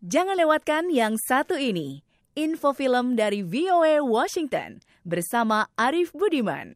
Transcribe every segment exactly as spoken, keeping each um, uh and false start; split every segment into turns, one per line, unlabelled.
Jangan lewatkan yang satu ini, info film dari V O A Washington bersama Arif Budiman.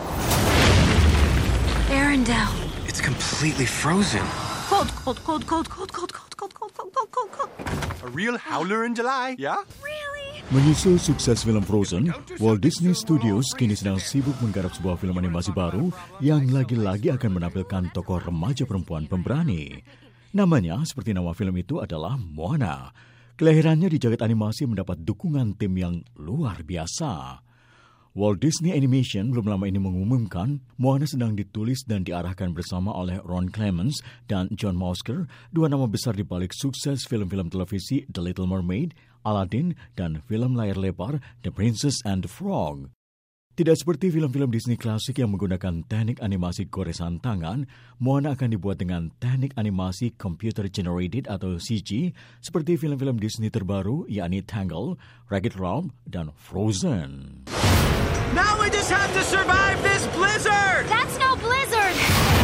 Arendelle.
It's completely frozen.
Cold, cold, cold, cold, cold, cold, cold, cold, cold, cold, cold, cold, cold.
A real howler in July, yeah?
Really?
Menyusul sukses film Frozen, Walt Disney Studios kini sedang sibuk menggarap sebuah film animasi baru yang lagi-lagi akan menampilkan tokoh remaja perempuan pemberani. Namanya, seperti nama film itu, adalah Moana. Kelahirannya di jagat animasi mendapat dukungan tim yang luar biasa. Walt Disney Animation belum lama ini mengumumkan Moana sedang ditulis dan diarahkan bersama oleh Ron Clements dan John Musker, dua nama besar di balik sukses film-film televisi The Little Mermaid, Aladdin, dan film layar lebar The Princess and the Frog. Tidak seperti film-film Disney klasik yang menggunakan teknik animasi goresan tangan, Moana akan dibuat dengan teknik animasi computer generated atau C G seperti film-film Disney terbaru, yakni Tangled, Wreck-It Ralph, dan Frozen.
Now we just have to survive this blizzard!
That's no blizzard!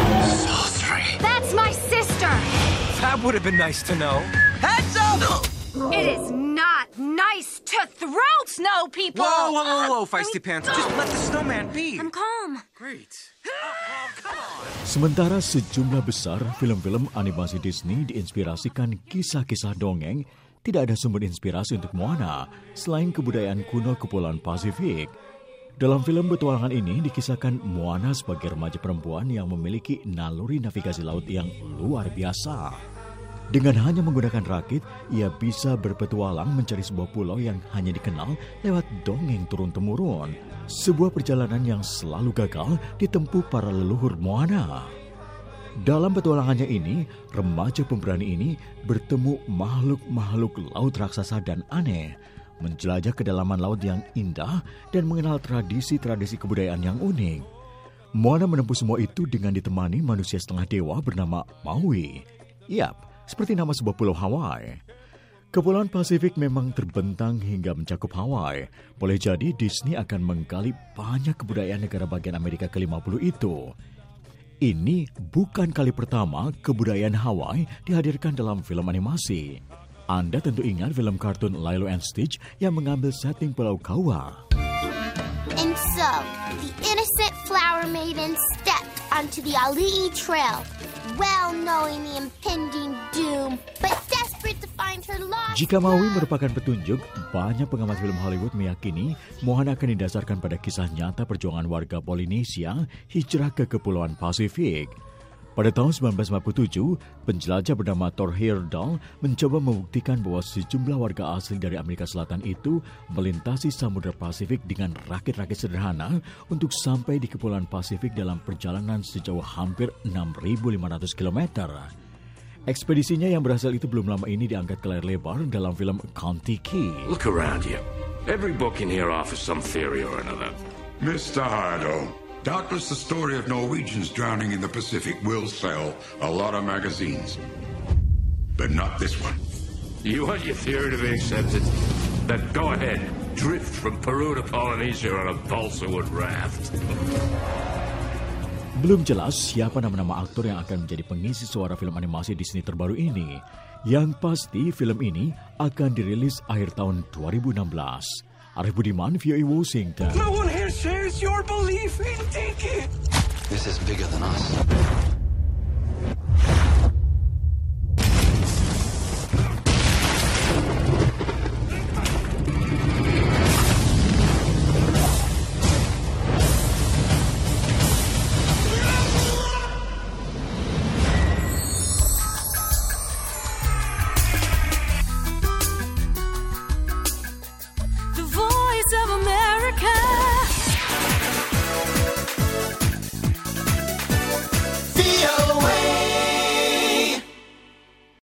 Sultry.
That's my sister!
That would have been nice to know. Heads up!
It is not nice to throw snow, people!
Whoa, whoa, whoa, whoa, Feisty Pants. Just let the snowman be.
I'm calm.
Great. Oh, come on.
Sementara sejumlah besar film-film animasi Disney diinspirasikan kisah-kisah dongeng, tidak ada sumber inspirasi untuk Moana selain kebudayaan kuno Kepulauan Pasifik. Dalam film petualangan ini dikisahkan Moana sebagai remaja perempuan yang memiliki naluri navigasi laut yang luar biasa. Dengan hanya menggunakan rakit, ia bisa berpetualang mencari sebuah pulau yang hanya dikenal lewat dongeng turun-temurun. Sebuah perjalanan yang selalu gagal ditempuh para leluhur Moana. Dalam petualangannya ini, remaja pemberani ini bertemu makhluk-makhluk laut raksasa dan aneh, menjelajah kedalaman laut yang indah dan mengenal tradisi-tradisi kebudayaan yang unik. Moana menempuh semua itu dengan ditemani manusia setengah dewa bernama Maui. Yap, seperti nama sebuah pulau Hawaii. Kepulauan Pasifik memang terbentang hingga mencakup Hawaii. Boleh jadi Disney akan menggali banyak kebudayaan negara bagian Amerika ke lima puluh itu. Ini bukan kali pertama kebudayaan Hawaii dihadirkan dalam film animasi. Anda tentu ingat film kartun Lilo and Stitch yang mengambil setting Pulau Kauai.
And so, the innocent flower maiden stepped onto the Ali'i Trail, well knowing the impending doom, but desperate to find her lost.
Jika Maui merupakan petunjuk, banyak pengamat film Hollywood meyakini Moana akan didasarkan pada kisah nyata perjuangan warga Polinesia hijrah ke Kepulauan Pasifik. Pada tahun sembilan belas lima puluh tujuh, penjelajah bernama Thor Heyerdahl mencoba membuktikan bahwa sejumlah warga asli dari Amerika Selatan itu melintasi Samudra Pasifik dengan rakit-rakit sederhana untuk sampai di Kepulauan Pasifik dalam perjalanan sejauh hampir enam ribu lima ratus kilometer. Ekspedisinya yang berhasil itu belum lama ini diangkat ke layar lebar dalam film Kon-Tiki.
Look around you. Every book in here offers some theory or another.
Mister Hardo, doubtless the story of Norwegians drowning in the Pacific will sell a lot of magazines. But not this one.
You want your theory to be accepted? Then go ahead. Drift from Peru to Polynesia on a balsa wood raft.
Belum jelas siapa nama-nama aktor yang akan menjadi pengisi suara film animasi Disney terbaru ini. Yang pasti film ini akan dirilis akhir tahun dua ribu enam belas. Arif Budiman, V O A Washington.
No one here shares your belief in Tiki.
This is bigger than us.